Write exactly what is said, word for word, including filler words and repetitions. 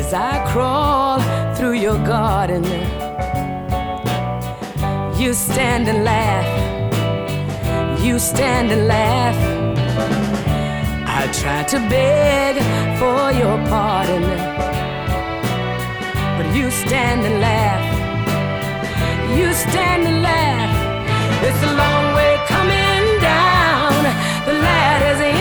as I crawl through your garden. You stand and laugh, you stand and laugh. I try to beg for your pardon, but you stand and laugh,